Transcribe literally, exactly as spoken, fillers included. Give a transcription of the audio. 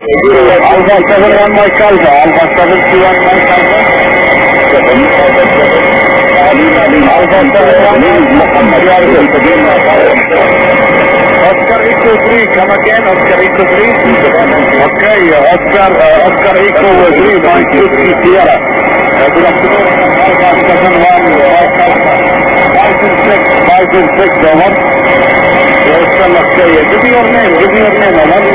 Alpha seven one Mike Alpha, Alpha seven two one Mike Alpha. Alpha seven one Oscar Echo three, come again, Oscar Echo three. Okay, uh, Oscar, uh, Oscar Echo three, Mike Whiskey Sierra. Uh, good afternoon, Alpha seven one Mike Alpha. five and six, five and six, over. Yes, sir, okay, give me your name, give me your name, over.